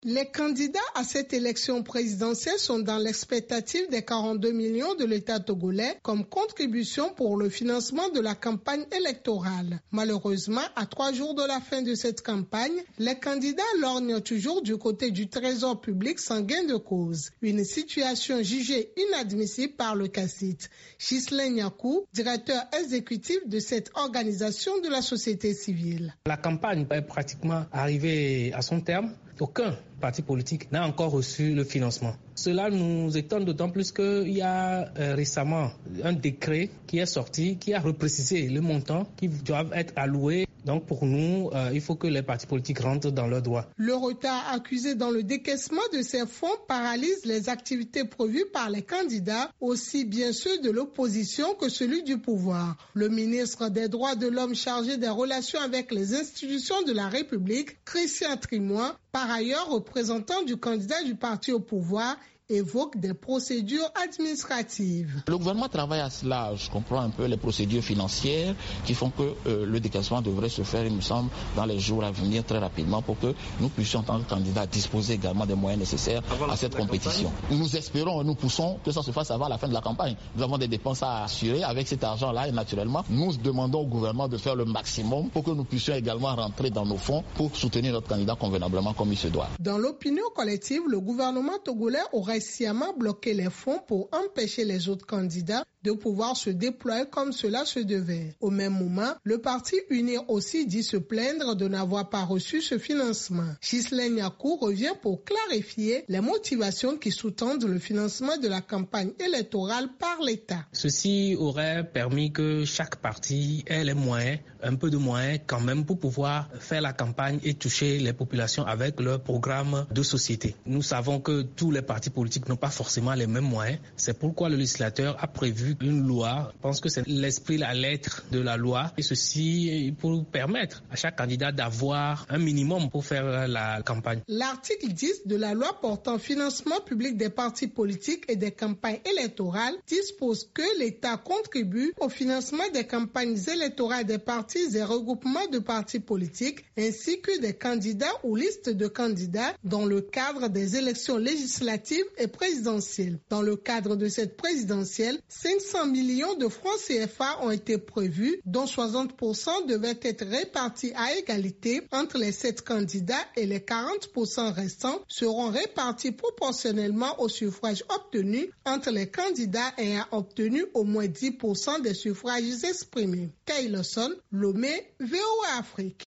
Les candidats à cette élection présidentielle sont dans l'expectative des 42 millions de l'État togolais comme contribution pour le financement de la campagne électorale. Malheureusement, à 3 jours de la fin de cette campagne, les candidats lorgnent toujours du côté du trésor public sans gain de cause. Une situation jugée inadmissible par le CACIT. Ghislain Nyakou, directeur exécutif de cette organisation de la société civile. La campagne est pratiquement arrivée à son terme. Aucun parti politique n'a encore reçu le financement. Cela nous étonne d'autant plus qu'il y a récemment un décret qui est sorti, qui a reprécisé le montant qui doivent être alloués. Donc pour nous, il faut que les partis politiques rentrent dans leurs droits. Le retard accusé dans le décaissement de ces fonds paralyse les activités prévues par les candidats, aussi bien ceux de l'opposition que celui du pouvoir. Le ministre des Droits de l'Homme chargé des relations avec les institutions de la République, Christian Trimois, par ailleurs représentant du candidat du parti au pouvoir, évoque des procédures administratives. Le gouvernement travaille à cela. Je comprends un peu les procédures financières qui font que le décaissement devrait se faire, il me semble, dans les jours à venir très rapidement pour que nous puissions, en tant que candidats, disposer également des moyens nécessaires à cette compétition. Nous espérons, nous poussons que ça se fasse avant la fin de la campagne. Nous avons des dépenses à assurer avec cet argent-là et naturellement, nous demandons au gouvernement de faire le maximum pour que nous puissions également rentrer dans nos fonds pour soutenir notre candidat convenablement comme il se doit. Dans l'opinion collective, le gouvernement togolais aurait sciemment bloqué les fonds pour empêcher les autres candidats de pouvoir se déployer comme cela se devait. Au même moment, le parti UNIR aussi dit se plaindre de n'avoir pas reçu ce financement. Ghislain Nyakou revient pour clarifier les motivations qui sous-tendent le financement de la campagne électorale par l'État. Ceci aurait permis que chaque parti ait les moyens, un peu de moyens quand même pour pouvoir faire la campagne et toucher les populations avec leur programme de société. Nous savons que tous les partis politiques n'ont pas forcément les mêmes moyens. C'est pourquoi le législateur a prévu une loi. Je pense que c'est l'esprit, la lettre de la loi. Et ceci pour permettre à chaque candidat d'avoir un minimum pour faire la campagne. L'article 10 de la loi portant financement public des partis politiques et des campagnes électorales dispose que l'État contribue au financement des campagnes électorales des partis et regroupements de partis politiques ainsi que des candidats ou listes de candidats dans le cadre des élections législatives et présidentielles. Dans le cadre de cette présidentielle, 500 millions de francs CFA ont été prévus, dont 60% devaient être répartis à égalité entre les 7 candidats et les 40% restants seront répartis proportionnellement aux suffrages obtenus entre les candidats ayant obtenu au moins 10% des suffrages exprimés. Kay Lawson, Lomé, VOA Afrique.